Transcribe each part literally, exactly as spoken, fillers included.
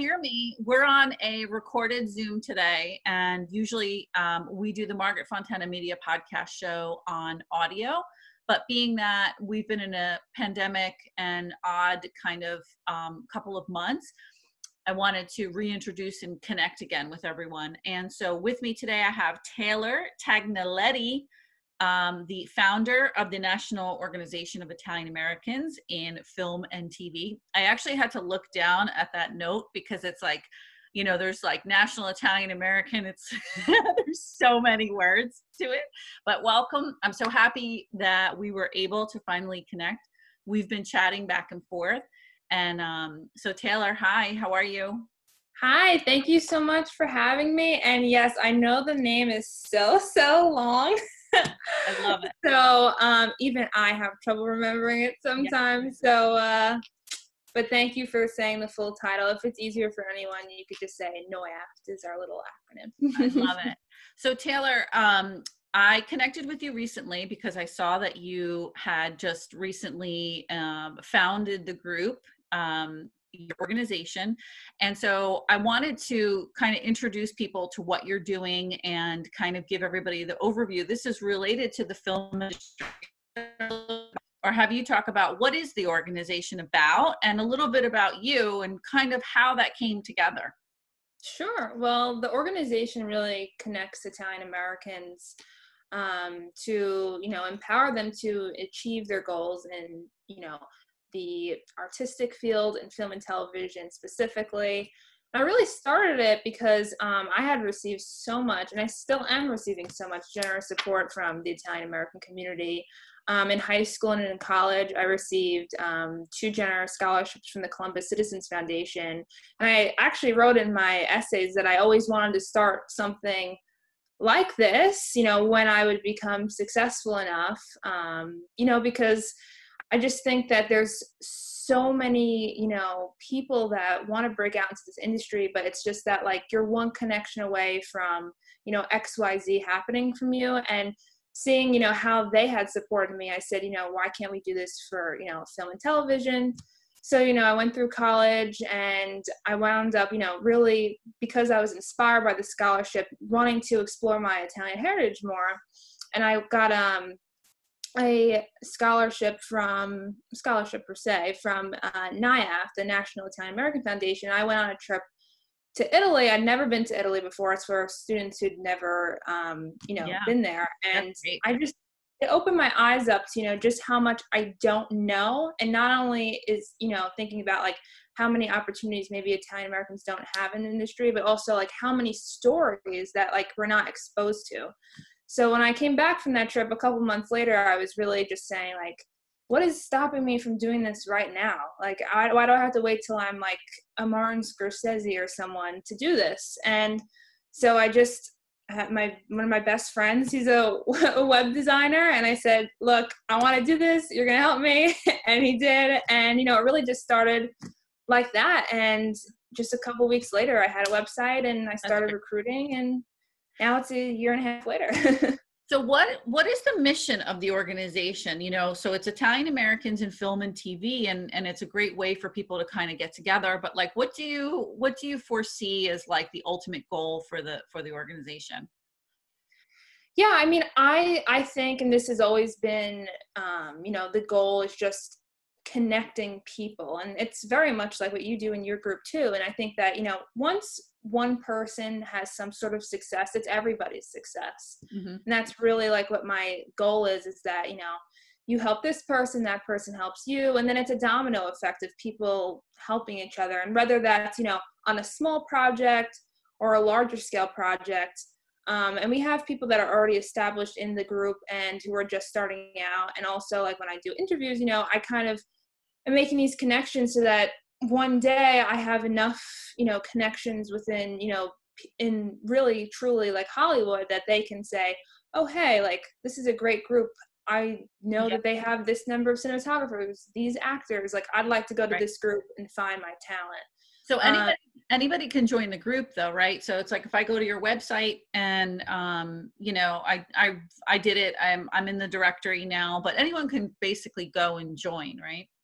hear me, we're on a recorded Zoom today, and usually um, we do the Margaret Fontana Media podcast show on audio. But being that we've been in a pandemic and odd kind of um, couple of months, I wanted to reintroduce and connect again with everyone. And so with me today, I have Taylor Tagnaletti, um, the founder of the National Organization of Italian Americans in Film and T V. I actually had to look down at that note because it's like, you know, there's like National Italian American. It's there's so many words to it. But welcome. I'm so happy that we were able to finally connect. We've been chatting back and forth. And um, so Taylor, hi, how are you? Hi, thank you so much for having me. And yes, I know the name is so, so long. I love it. So um, even I have trouble remembering it sometimes. Yeah. So, uh, but thank you for saying the full title. If it's easier for anyone, you could just say N O A F T is our little acronym. I love it. So Taylor, um, I connected with you recently because I saw that you had just recently um, founded the group, um, your organization. And so I wanted to kind of introduce people to what you're doing and kind of give everybody the overview. This is related to the film industry. Or have you talk about what is the organization about and a little bit about you and kind of how that came together. Sure. Well, the organization really connects Italian Americans um, to, you know, empower them to achieve their goals in, you know, the artistic field and film and television specifically. I really started it because um, I had received so much, and I still am receiving so much generous support from the Italian American community. Um, in high school and in college, I received um, two generous scholarships from the Columbus Citizens Foundation. And I actually wrote in my essays that I always wanted to start something like this, you know, when I would become successful enough, um, you know, because I just think that there's so many, you know, people that want to break out into this industry, but it's just that like you're one connection away from, you know, X Y Z happening from you. And seeing, you know, how they had supported me, I said, you know, why can't we do this for, you know, film and television? So, you know, I went through college and I wound up, you know, really because I was inspired by the scholarship, wanting to explore my Italian heritage more. And I got um, a scholarship from, scholarship per se, from uh, N I A F, the National Italian American Foundation. I went on a trip to Italy. I'd never been to Italy before. It's for students who'd never, um, you know, yeah. been there. And I just, it opened my eyes up to, you know, just how much I don't know. And not only is, you know, thinking about like how many opportunities maybe Italian Americans don't have in the industry, but also like how many stories that like we're not exposed to. So when I came back from that trip a couple months later, I was really just saying like, what is stopping me from doing this right now? Like, I, why do I have to wait till I'm like a Martin Scorsese or someone to do this? And so I just had my, one of my best friends, he's a, a web designer. And I said, look, I want to do this. You're going to help me. And he did. And, you know, it really just started like that. And just a couple weeks later, I had a website and I started recruiting, and now it's a year and a half later. So what what is the mission of the organization? You know, so it's Italian Americans in film and T V, and and it's a great way for people to kind of get together. But like, what do you what do you foresee as like the ultimate goal for the for the organization? Yeah, I mean, I I think, and this has always been, um, you know, the goal is just connecting people, and it's very much like what you do in your group too. And I think that, you know, once one person has some sort of success, it's everybody's success. Mm-hmm. And that's really like what my goal is, is that, you know, you help this person, that person helps you. And then it's a domino effect of people helping each other. And whether that's, you know, on a small project or a larger scale project. Um, and we have people that are already established in the group and who are just starting out. And also like when I do interviews, you know, I kind of am making these connections so that one day I have enough, you know, connections within, you know, in really truly like Hollywood that they can say, oh, hey, like this is a great group. I know yeah. that they have this number of cinematographers, these actors, like I'd like to go to right. this group and find my talent. So anybody, um, anybody can join the group though, right? So it's like, if I go to your website and, um, you know, I, I, I did it, I'm, I'm in the directory now, but anyone can basically go and join, right?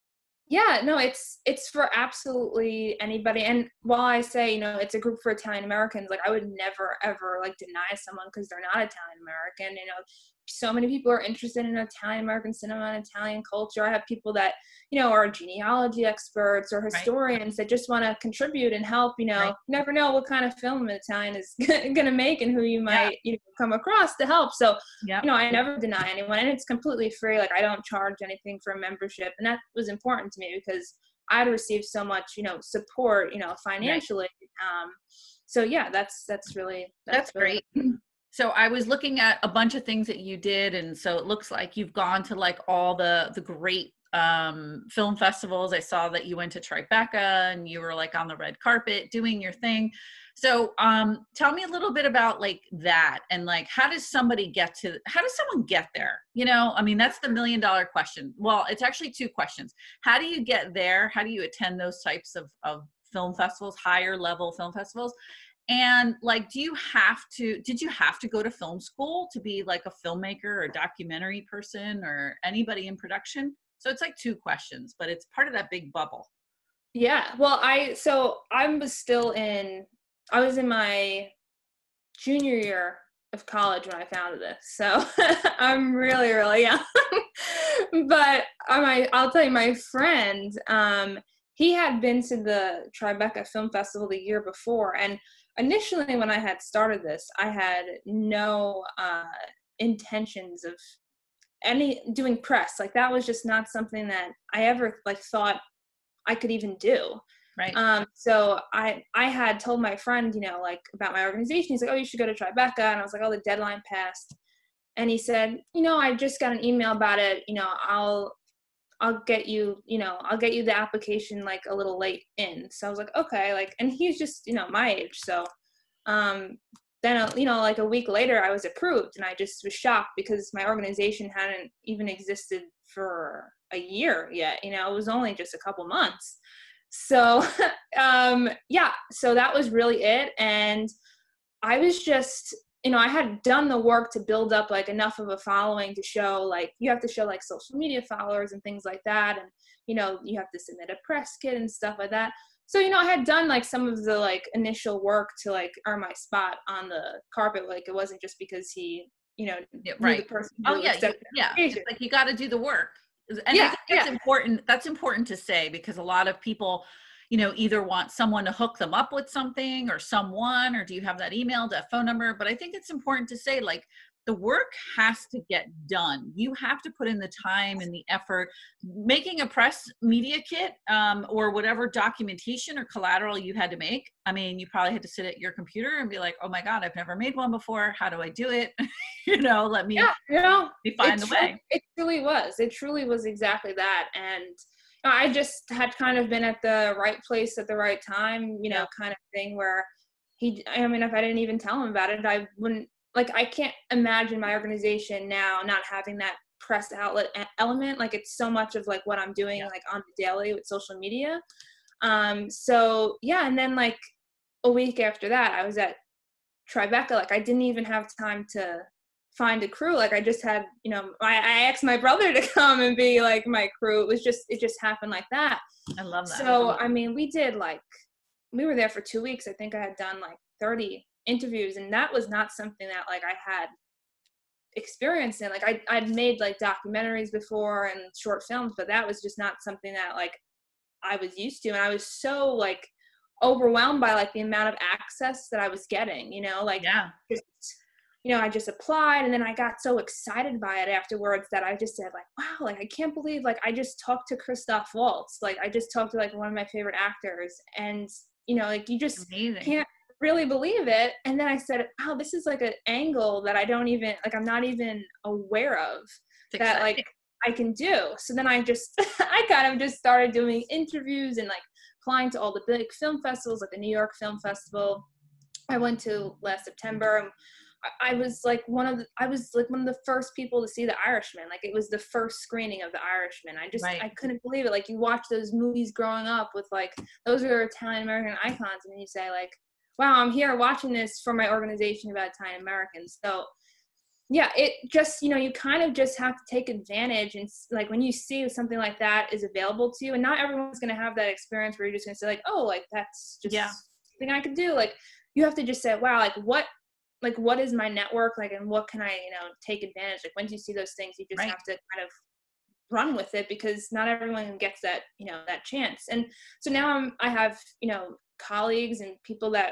Yeah, no, it's it's for absolutely anybody. And while I say, you know, it's a group for Italian Americans, like I would never ever like deny someone because they're not Italian American. You know, so many people are interested in Italian American cinema and Italian culture. I have people that, you know, are genealogy experts or Right, historians that just want to contribute and help. You know, right. you never know what kind of film an Italian is going to make and who you Yeah, might, you know, come across to help. So yep, you know, I never deny anyone, and it's completely free. Like I don't charge anything for a membership, and that was important to me because I'd received so much, you know, support, you know, right. financially. Um, so yeah, that's that's really That's that's really great. So I was looking at a bunch of things that you did, and so it looks like you've gone to like all the the great um film festivals. I saw that you went to Tribeca and you were like on the red carpet doing your thing. So um tell me a little bit about like that, and like how does somebody get to how does someone get there? You know, I mean that's the million dollar question. Well, it's actually two questions. How do you get there? How do you attend those types of of film festivals, higher level film festivals? And like, do you have to, did you have to go to film school to be like a filmmaker or a documentary person or anybody in production? So it's like two questions, but it's part of that big bubble. yeah. Well, I so I was still in I was in my junior year of college when I founded this. So I'm really, really young. But I might, I'll tell you, my friend, um, he had been to the Tribeca Film Festival the year before. And initially, when I had started this, I had no uh, intentions of any doing press. Like that was just not something that I ever like thought I could even do. Right. Um, so I I had told my friend, you know, like about my organization. He's like, oh, you should go to Tribeca. And I was like, oh, the deadline passed. And he said, you know, I just got an email about it. You know, I'll I'll get you, you know, I'll get you the application like a little late in. So I was like, okay, like, and he's just, you know, my age. So um, then, uh, you know, like a week later, I was approved, and I just was shocked because my organization hadn't even existed for a year yet. You know, it was only just a couple months. So, um, yeah, so that was really it. And I was just, you know, I had done the work to build up like enough of a following to show like, you have to show like social media followers and things like that. And, you know, you have to submit a press kit and stuff like that. So, you know, I had done like some of the like initial work to like earn my spot on the carpet. Like it wasn't just because he, you know, Yeah, knew the right. person Oh who yeah. You, accepted the yeah. It's application. like you got to do the work. And I Yeah, think that's yeah. important. That's important to say because a lot of people, you know, either want someone to hook them up with something or someone, or do you have that email, that phone number? But I think it's important to say like the work has to get done. You have to put in the time and the effort. Making a press media kit um, or whatever documentation or collateral you had to make. I mean, you probably had to sit at your computer and be like, oh my God, I've never made one before. How do I do it? you know, let me, Yeah, you know, me it find the truly, way. it truly was. It truly was exactly that. And you know, I just had kind of been at the right place at the right time, you know, Yeah. kind of thing where he, I mean, if I didn't even tell him about it, I wouldn't, like, I can't imagine my organization now not having that press outlet e- element. Like, it's so much of like what I'm doing, Yeah. like on the daily with social media. Um, so yeah. And then like a week after that, I was at Tribeca. Like I didn't even have time to find a crew. Like I just had, you know, I, I asked my brother to come and be like my crew. It was just, it just happened like that. I love that. So, I mean, we did like, we were there for two weeks. I think I had done like thirty interviews, and that was not something that like I had experienced in. Like I, I'd made like documentaries before and short films, but that was just not something that like I was used to. And I was so like overwhelmed by like the amount of access that I was getting, you know, like Yeah. just, you know, I just applied, and then I got so excited by it afterwards that I just said like, wow, like I can't believe like I just talked to Christoph Waltz. Like I just talked to like one of my favorite actors, and you know, like you just Amazing. can't really believe it. And then I said, wow, this is like an angle that I don't even like I'm not even aware of It's that exciting. like I can do. So then I just I kind of just started doing interviews and like applying to all the big film festivals, like the New York Film Festival I went to last September. And I was like one of the, I was like one of the first people to see The Irishman. Like it was the first screening of The Irishman. I just, Right. I couldn't believe it. Like you watch those movies growing up with like, those are Italian American icons. And then you say like, wow, I'm here watching this for my organization about Italian Americans. So yeah, it just, you know, you kind of just have to take advantage. And like, when you see something like that is available to you, and not everyone's going to have that experience where you're just going to say like, oh, like, that's just yeah. something I could do. Like, you have to just say, wow, like what, like, what is my network? Like, and what can I, you know, take advantage? Like, once you see those things, you just Right. have to kind of run with it, because not everyone gets that, you know, that chance. And so now I'm, I have, you know, colleagues and people that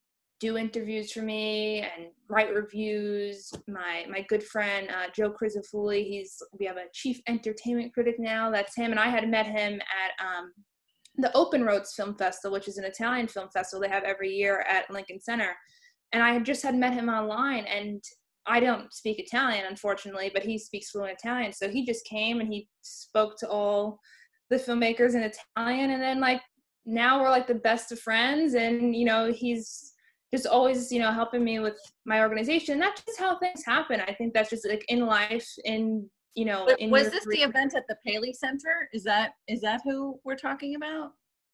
do interviews for me and write reviews. My my good friend uh, Joe Crisafulli, he's we have a chief entertainment critic now. That's him, and I had met him at um, the Open Roads Film Festival, which is an Italian film festival they have every year at Lincoln Center. And I had just had met him online, and I don't speak Italian, unfortunately, but he speaks fluent Italian. So he just came and he spoke to all the filmmakers in Italian, and then like now we're like the best of friends, and you know, he's just always, you know, helping me with my organization. That's just how things happen. I think that's just like in life, in, you know, But in was your this career. the event at the Paley Center? Is that is that who we're talking about?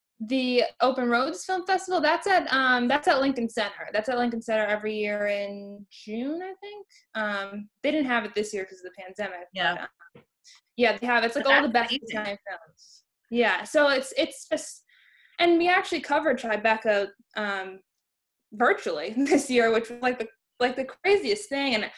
The Open Roads Film Festival, that's at um that's at Lincoln Center. That's at Lincoln Center every year in June, I think. Um, they didn't have it this year because of the pandemic. Yeah. But, um, yeah, they have. It's like But all the that's best amazing. Italian films. Yeah, so it's it's just, and we actually covered Tribeca um virtually this year, which was like the like the craziest thing. And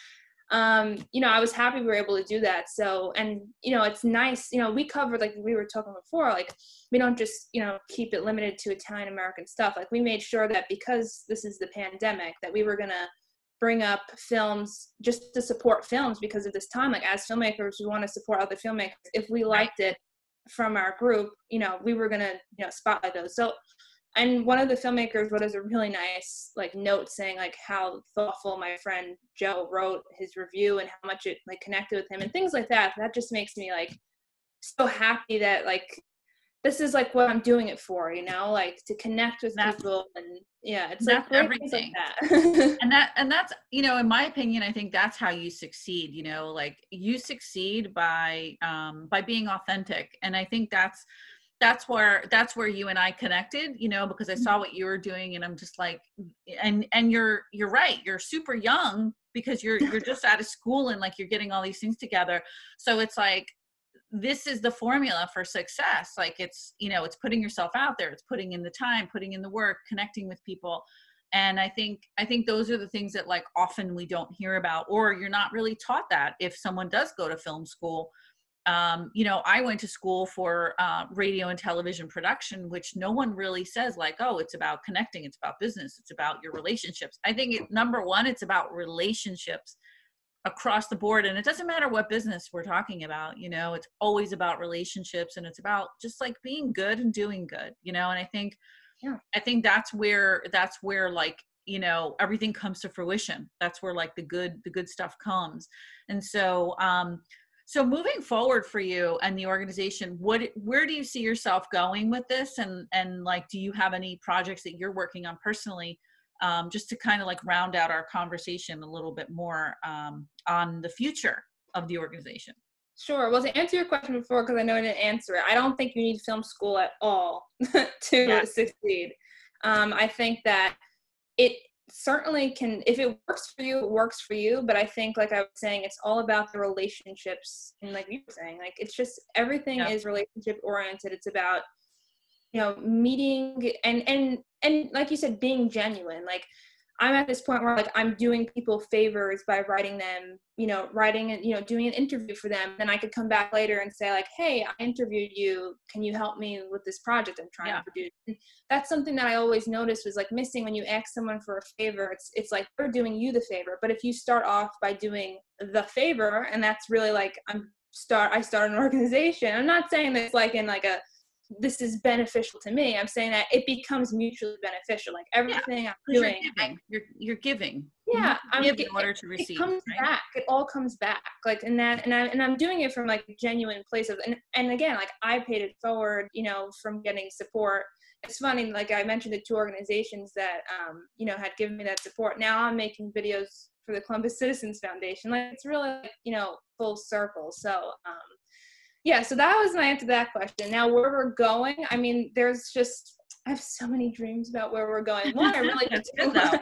um you know, I was happy we were able to do that. So, and you know, it's nice, you know, we covered, like we were talking before, like we don't just, you know, keep it limited to Italian American stuff. Like, we made sure that because this is the pandemic, that we were gonna bring up films just to support films because of this time. Like, as filmmakers, we want to support other filmmakers. If we liked it from our group, you know, we were gonna, you know, spotlight those. So, and one of the filmmakers wrote us a really nice like note saying like how thoughtful my friend Joe wrote his review and how much it like connected with him and things like that. That just makes me like so happy that like this is like what I'm doing it for, you know, like to connect with That's, people. And yeah, it's that's like everything. Like that. and that and that's, you know, in my opinion, I think that's how you succeed. You know, like you succeed by um by being authentic. And I think that's that's where that's where you and I connected, you know, because I saw what you were doing, and I'm just like, and and you're you're right, you're super young because you're you're just out of school and like you're getting all these things together. So it's like, this is the formula for success. Like, it's, you know, it's putting yourself out there, it's putting in the time, putting in the work, connecting with people. And I think I think those are the things that like often we don't hear about, or you're not really taught that if someone does go to film school. Um, you know, I went to school for uh, radio and television production, which no one really says like, oh, it's about connecting, it's about business, it's about your relationships. I think it, number one, it's about relationships across the board. And it doesn't matter what business we're talking about, you know, it's always about relationships, and it's about just like being good and doing good, you know. And I think, yeah, I think that's where, that's where like, you know, everything comes to fruition. That's where like the good, the good stuff comes. And so, um, So moving forward for you and the organization, what, where do you see yourself going with this? And, and like, do you have any projects that you're working on personally, um, just to kind of like round out our conversation a little bit more um, on the future of the organization? Sure. Well, to answer your question before, because I know I didn't answer it, I don't think you need film school at all to yeah. succeed. Um, I think that it certainly can, if it works for you, it works for you. But I think, like I was saying, it's all about the relationships. And like you were saying, like, it's just, everything yeah. is relationship oriented. It's about, you know, meeting and, and, and like you said, being genuine. Like, I'm at this point where like I'm doing people favors by writing them, you know, writing and, you know, doing an interview for them. Then I could come back later and say like, hey, I interviewed you. Can you help me with this project I'm trying yeah. to produce? And that's something that I always noticed was like missing when you ask someone for a favor. It's it's like they're doing you the favor. But if you start off by doing the favor, and that's really like I'm start I start an organization. I'm not saying that it's like in like a this is beneficial to me. I'm saying that it becomes mutually beneficial. Like everything yeah, I'm doing, you're giving. You're, you're giving. Yeah, I'm giving in order to receive. It comes right? back. It all comes back. Like, and that, and I, and I'm doing it from like a genuine place of, and and again, like I paid it forward, you know, from getting support. It's funny, like I mentioned the two organizations that, um, you know, had given me that support. Now I'm making videos for the Columbus Citizens Foundation. Like it's really, like, you know, full circle. So, um, yeah, so that was my answer to that question. Now, where we're going, I mean, there's just, I have so many dreams about where we're going. One, I really just,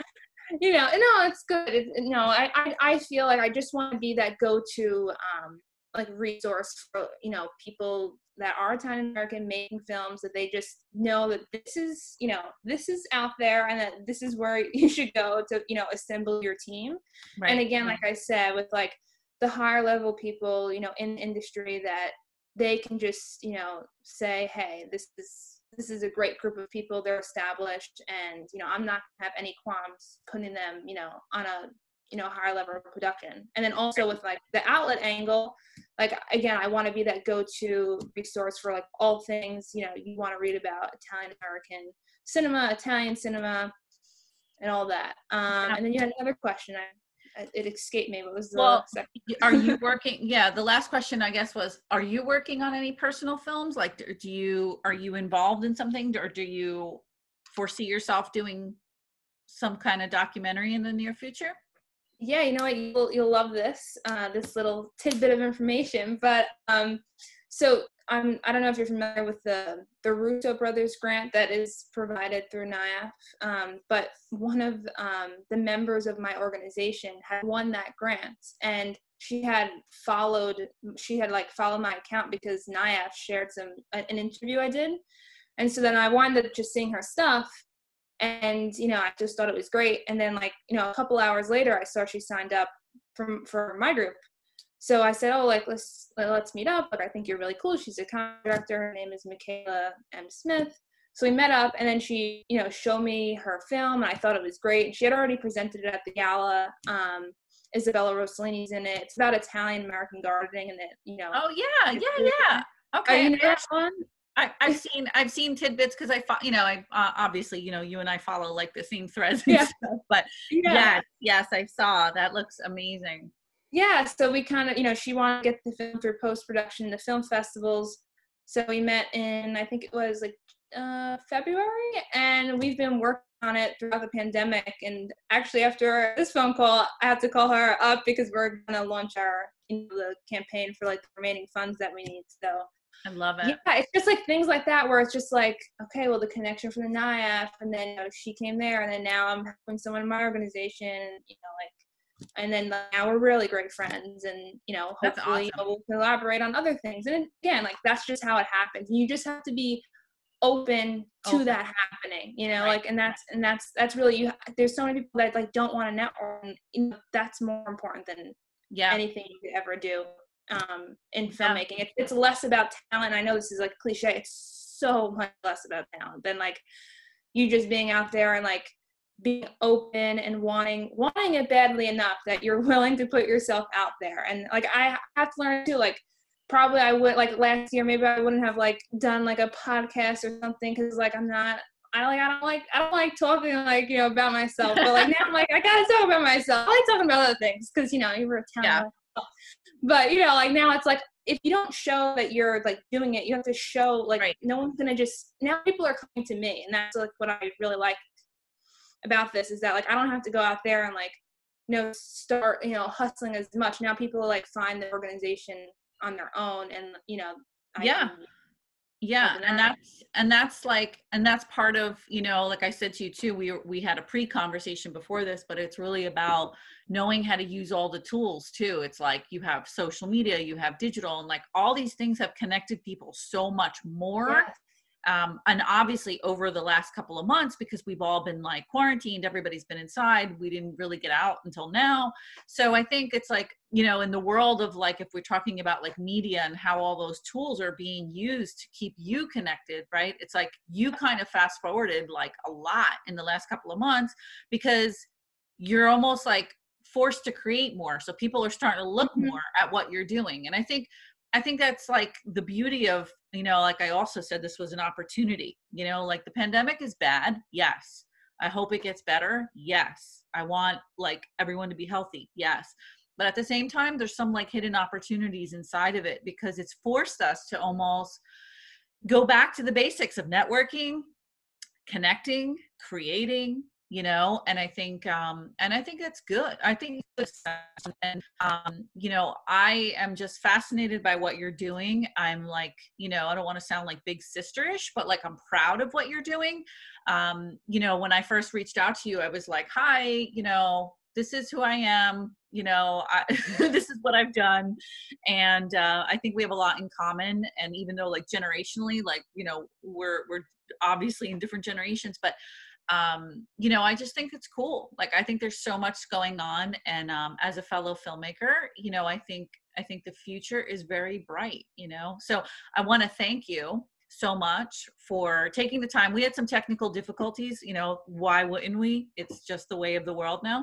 you know, no, it's good. It, no, I, I, I feel like I just want to be that go-to, um, like resource for, you know, people that are Italian American making films, that they just know that this is, you know, this is out there and that this is where you should go to, you know, assemble your team. Right. And again, like I said, with like the higher level people, you know, in the industry, that they can just, you know, say, hey, this is, this is a great group of people, they're established, and, you know, I'm not gonna have any qualms putting them, you know, on a, you know, higher level of production. And then also with like the outlet angle, like, again, I want to be that go-to resource for like all things, you know, you want to read about Italian American cinema, Italian cinema, and all that. Um, and then you had another question. I, it escaped me. What was the well, second? Are you working? Yeah, the last question, I guess, was, are you working on any personal films? Like, do you, are you involved in something, or do you foresee yourself doing some kind of documentary in the near future? Yeah, you know what, you'll, you'll love this, uh, this little tidbit of information. But um, so I'm, I don't know if you're familiar with the, the Russo Brothers grant that is provided through N I A F, um, but one of um, the members of my organization had won that grant, and she had followed, she had like followed my account because N I A F shared some, an interview I did. And so then I wound up just seeing her stuff. And, you know, I just thought it was great. And then, like, you know, a couple hours later, I saw she signed up for, for my group. So I said, oh, like, let's, let's meet up. Like, I think you're really cool. She's a content director. Her name is Michaela M. Smith. So we met up, and then she, you know, showed me her film, and I thought it was great. And she had already presented it at the gala. Um, Isabella Rossellini's in it. It's about Italian-American gardening, and it, you know. Oh, yeah, yeah, yeah. Okay. Oh, you know that one? I, I've seen I've seen tidbits because I, fo- you know, I uh, obviously, you know, you and I follow like the same threads and Yeah. stuff. But Yeah. yes, yes, I saw that. Looks amazing. Yeah, so we kind of, you know, she wanted to get the film through post-production, the film festivals. So we met in, I think it was like uh, February, and we've been working on it throughout the pandemic. And actually, after this phone call, I have to call her up because we're going to launch our, you know, the campaign for like the remaining funds that we need. So I love it. yeah, it's just like things like that where it's just like, okay, well, the connection from the N I A F, and then, you know, she came there, and then now I'm helping someone in my organization, and, you know, like, and then now we're really great friends, and, you know, That's hopefully, you know, we'll collaborate on other things. And again, like, that's just how it happens. You just have to be open to Open. that happening, you know, Right. like, and that's, and that's, that's really, you, there's so many people that like don't want to network, and, you know, that's more important than Yeah. anything you could ever do um, in Yeah. filmmaking. It, it's less about talent. I know this is like cliche. It's so much less about talent than like you just being out there and like being open and wanting wanting it badly enough that you're willing to put yourself out there. And like I have to learn too, like probably I would, like last year maybe I wouldn't have like done like a podcast or something because like I'm not I like I don't like I don't like talking like, you know, about myself. But like now I'm like I gotta talk about myself. I like talking about other things because, you know, you were a talent. Yeah. But, you know, like now it's like if you don't show that you're like doing it, you have to show like right. No one's gonna just, now people are coming to me, and that's like what I really like about this is that like I don't have to go out there and like, you know, start, you know, hustling as much. Now people like find the organization on their own, and, you know, I yeah. can, Yeah. And that's, and that's like, and that's part of, you know, like I said to you too, we, we had a pre-conversation before this, but it's really about knowing how to use all the tools too. It's like you have social media, you have digital, and like all these things have connected people so much more. Yes. Um, and obviously over the last couple of months, because we've all been like quarantined, everybody's been inside, we didn't really get out until now. So I think it's like, you know, in the world of like, if we're talking about like media and how all those tools are being used to keep you connected, right? It's like you kind of fast forwarded like a lot in the last couple of months because you're almost like forced to create more. So people are starting to look Mm-hmm. more at what you're doing. And I think I think that's like the beauty of, you know, like I also said, this was an opportunity, you know, like the pandemic is bad. Yes. I hope it gets better. Yes. I want like everyone to be healthy. Yes. But at the same time, there's some like hidden opportunities inside of it because it's forced us to almost go back to the basics of networking, connecting, creating, you know, and I think, um, and I think that's good. I think, it's good. And, um, you know, I am just fascinated by what you're doing. I'm like, you know, I don't want to sound like big sister-ish, but like, I'm proud of what you're doing. Um, you know, when I first reached out to you, I was like, hi, you know, this is who I am, you know, I, this is what I've done. And, uh, I think we have a lot in common. And even though like generationally, like, you know, we're, we're obviously in different generations, but um, you know, I just think it's cool. Like, I think there's so much going on. And, um, as a fellow filmmaker, you know, I think, I think the future is very bright, you know? So I want to thank you so much for taking the time. We had some technical difficulties, you know, why wouldn't we? It's just the way of the world now.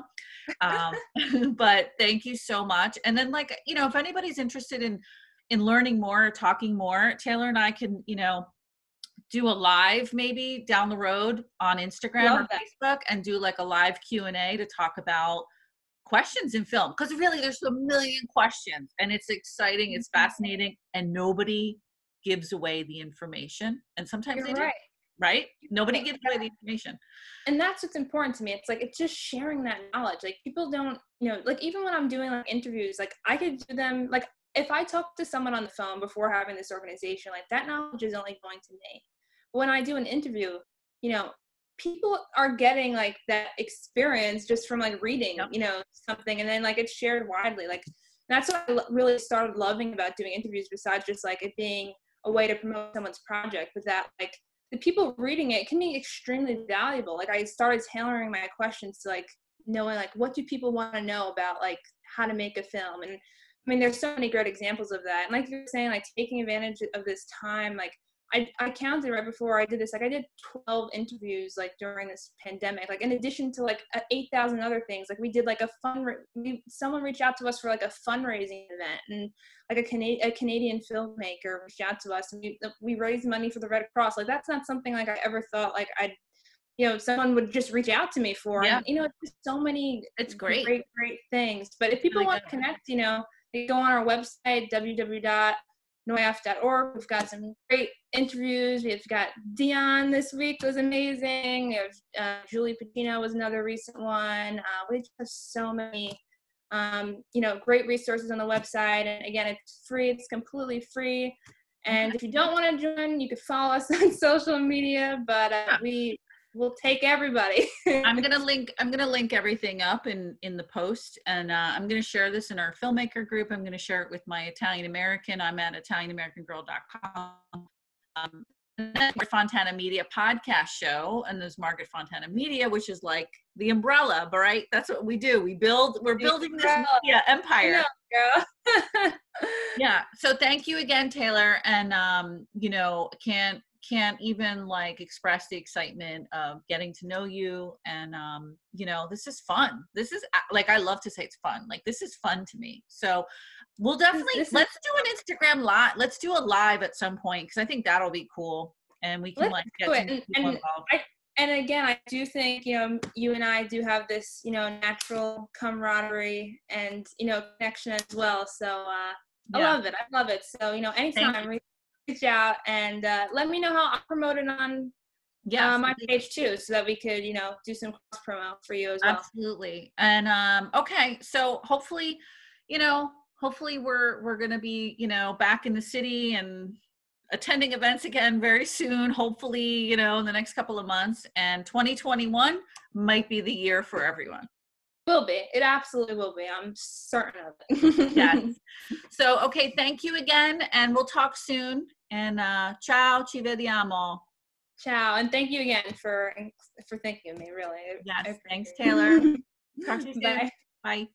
Um, but thank you so much. And then like, you know, if anybody's interested in, in learning more, talking more, Taylor and I can, you know, do a live maybe down the road on Instagram Love or that. Facebook and do like a live Q and A to talk about questions in film. Because really there's a million questions and it's exciting, it's fascinating, and nobody gives away the information. And sometimes You're they do, right. right? Nobody Right. gives away the information. And that's what's important to me. It's like, it's just sharing that knowledge. Like people don't, you know, like even when I'm doing like interviews, like I could do them, like if I talk to someone on the phone before having this organization, like that knowledge is only going to me. When I do an interview, you know, people are getting like that experience just from like reading, Yep. you know, something, and then like it's shared widely. Like that's what I lo- really started loving about doing interviews, besides just like it being a way to promote someone's project, but that like the people reading it can be extremely valuable. Like I started tailoring my questions to like knowing like what do people want to know about like how to make a film. And I mean there's so many great examples of that. And like you're saying, like taking advantage of this time, like I, I counted right before I did this, like I did twelve interviews like during this pandemic, like in addition to like eight thousand other things. Like we did like a fun, we, someone reached out to us for like a fundraising event, and like a, Cana- a Canadian filmmaker reached out to us, and we, we raised money for the Red Cross. Like that's not something like I ever thought like I'd, you know, someone would just reach out to me for. Yeah. And, you know, it's just so many It's great. great, great things. But if people Really want good. to connect, you know, they go on our website, w w w dot noyaf dot org. We've got some great interviews. We've got Dion this week was amazing. We have, uh, Julie Pacino was another recent one. Uh, we just have so many, um, you know, great resources on the website. And again, it's free. It's completely free. And if you don't want to join, you can follow us on social media. But uh, Yeah. we will take everybody. I'm gonna link. I'm gonna link everything up in in the post, and uh, I'm gonna share this in our filmmaker group. I'm gonna share it with my Italian American. I'm at italian american girl dot com. Um, and then Margaret Fontana Media podcast show, and there's Margaret Fontana Media, which is like the umbrella, but right? That's what we do. We build. We're building this media empire. I know, girl. Yeah. So thank you again, Taylor, and um, you know, can't can't even like express the excitement of getting to know you. And um you know, this is fun. This is like, I love to say it's fun. Like this is fun to me. So we'll definitely This is- let's do an Instagram live. Let's do a live at some point, because I think that'll be cool, and we can Let's like get do some it. And, people and involved. I and again, I do think, you know, you and I do have this, you know, natural camaraderie and, you know, connection as well. So uh I Yeah. love it. I love it. So, you know, anytime reach, reach out and uh, let me know how I promote it on Yes. uh, my page too, so that we could, you know, do some cross promo for you as well. Absolutely. And um okay, so hopefully, you know, hopefully we're we're going to be, you know, back in the city and attending events again very soon, hopefully, you know, in the next couple of months. And twenty twenty-one might be the year for everyone. Will be. It absolutely will be. I'm certain of it. Yes. So, okay, thank you again, and we'll talk soon. And uh, ciao, ci vediamo. Ciao, and thank you again for for thinking of me. Really. Yes. I Thanks, Taylor. it. Talk to you soon. Bye. Bye.